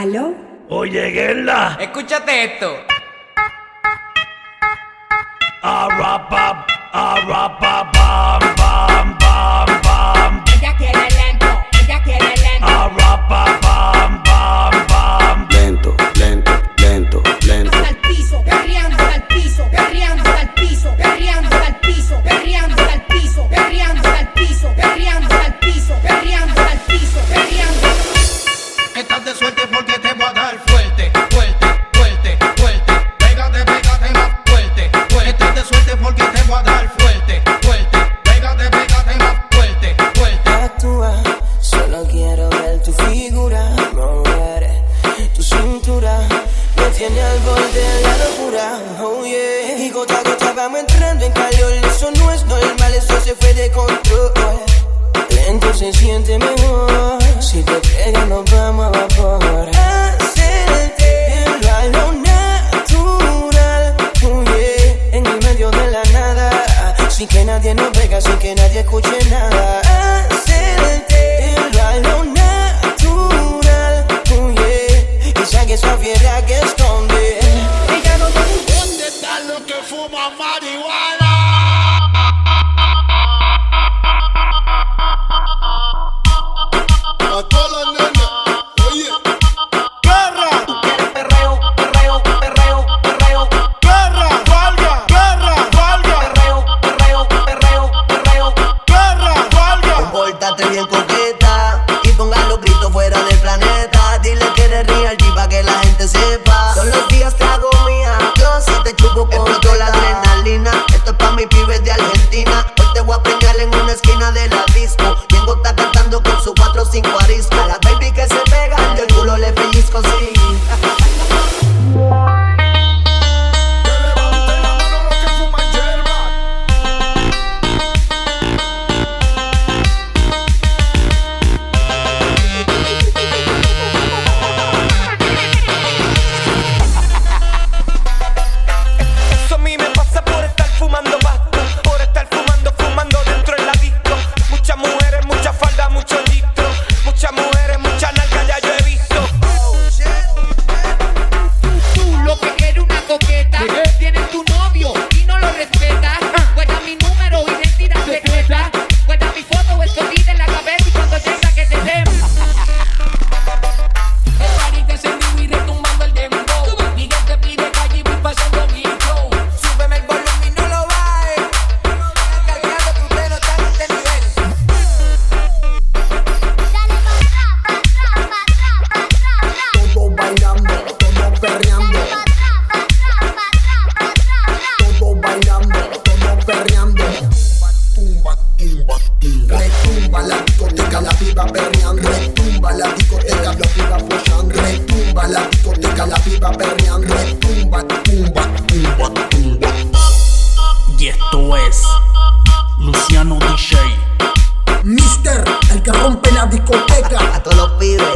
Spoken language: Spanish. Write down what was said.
¿Aló? Oye, Guerla. Escúchate esto. Arrapa, bam, bam, bam, bam. Ella quiere lento, ella quiere lento. Arrapa, bam, bam, bam. Lento, lento, lento, lento. Hasta el piso, perreando hasta el piso, perreando hasta el piso, perreando hasta el piso, perreando hasta el piso, perreando hasta el piso, perreando hasta el piso, perreando hasta el piso, perreando. Estás de suerte porque te voy a dar fuerte, fuerte, fuerte, fuerte. Pégate, pégate más fuerte, fuerte. Estás de suerte porque te voy a dar fuerte, fuerte. Pégate, pégate más fuerte, fuerte. Actúa, solo quiero ver tu figura, mover tu cintura. Me tiene al borde de la locura, oh yeah. Y gota a gota vamos entrando en calor. Eso no es normal, eso se fue de control. Lento se siente mejor. Si te pega nos vamos a vapor. Hacerte a lo natural, oh yeah. En el medio de la nada, sin que nadie nos vea, sin que nadie escuche nada. Hacerte a lo natural, oh yeah. Y saque esa fiera que esconde. Ella no sabe dónde están los que fuman marihuana. A todas las nenas, oye. Guerra, Perreo, perreo, perreo, perreo. guerra, valga, guerra, valga. Perreo, perreo, perreo, perreo. Guerra, valga. Compórtate bien coqueta y ponga los gritos fuera del planeta. Dile que eres real G pa' que la gente sepa. Todos los días te hago mía, yo sí te chupo con toda la adrenalina. Esto es pa' mis pibes de Argentina. Hoy te voy a preñar en una esquina de la disco. Yengo está cantando con su 4 o 5 arisco. A la baby que se pega, del culo le pellizco, sí. Eso a mí me pasa por estar fumando pasto, por estar fumando dentro en la disco. Muchas mujeres, mucha falda, mucho litro. Muchas mujeres, mucha nalga, ya yo he visto. Tú lo que eres una coqueta, tienes tu novio y no lo respetas. Guarda mi número, identidad secreta. Guarda mi foto, escondida en la cabeza y cuando llega que te den. El party te encendido y retumbando el dembow. Miguel te pide calle y voy pasando mi flow. Súbeme el volumen y no lo bajes. Cargando que ustedes no están en este nivel. Todo bailando, todo perreando. Todo bailando, todo perreando. Tumba, tumba, tumba. Retumba la discoteca, la piba perreando. Retumba la discoteca, la piba follando. Retumba la discoteca, la piba perreando. Retumba, tumba, tumba, tumba. Y esto es Luciano DJ. Mister, el que rompe la discoteca. A todos los pibes.